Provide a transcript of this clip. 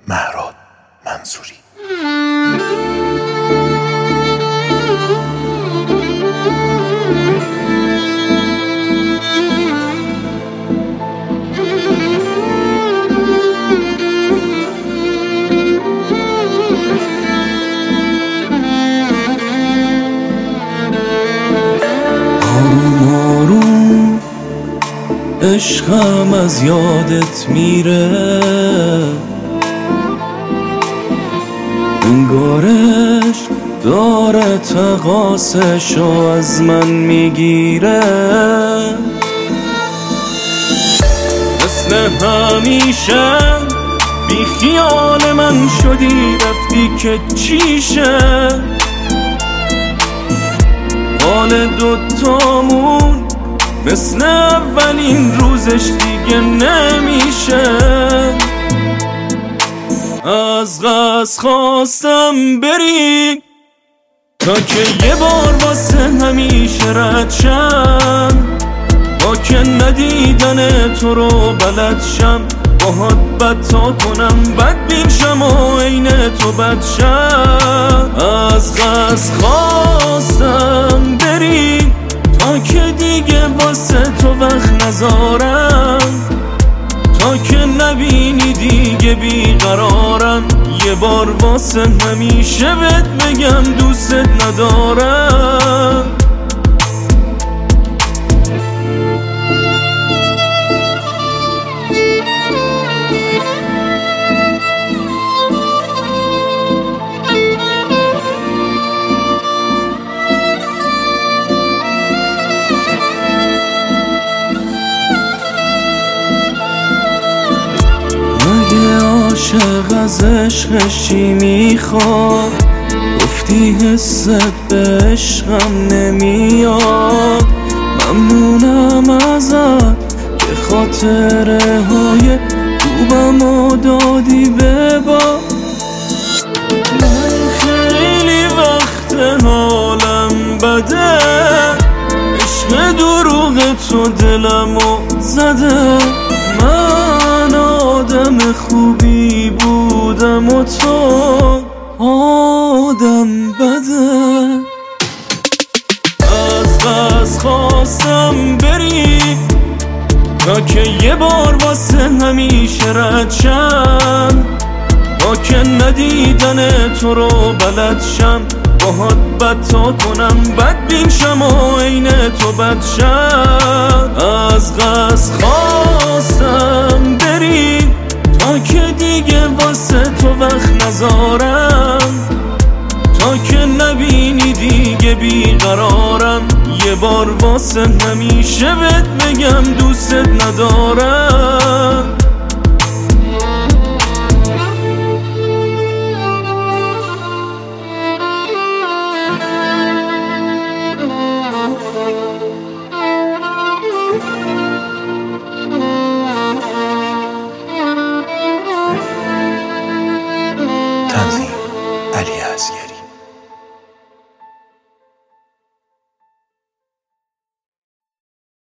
مهراد منصوری. آروم آروم عشقم از یادت میره، انگارش داره تقاصشو از من میگیره. مثل همیشه بی خیال من شدی، رفتی که چیشه. حال دوتامون مثل اولین روزش دیگه نمیشه. از قصد خواستم بری تا که یه بار واسه همیشه رد شم، با که ندیدن تو رو بلد شم. باهات بدتا کنم بدبین شم و عین تو بد شم. از قصد خواستم بری تا که دیگه واسه تو وقت نذارم، تا که نبینی دیگه بیقرارم. یه بار واسه همیشه بهت بگم دوست ندارم. عاشق از عشقش چی میخواد؟ گفتی حست به عشقم نمیاد. ممنونم ازت که خاطره های خوبمو دادی به با. من خیلی وقت حالم بده، عشق دروغ تو دلمو زده. من آدم خوبی بودم و تو آدم بده. از قصد خواستم بری تا که یه بار واسه همیشه رد شم، با که ندیدن تو رو بلد شم. باهات بدتا کنم بدبین شم و عین تو بد شم. از قصد خواستم بری تا که دیگه واسه تو وقت نذارم، تا که نبینی دیگه بیقرارم. یه بار واسه همیشه بهت بگم دوست ندارم.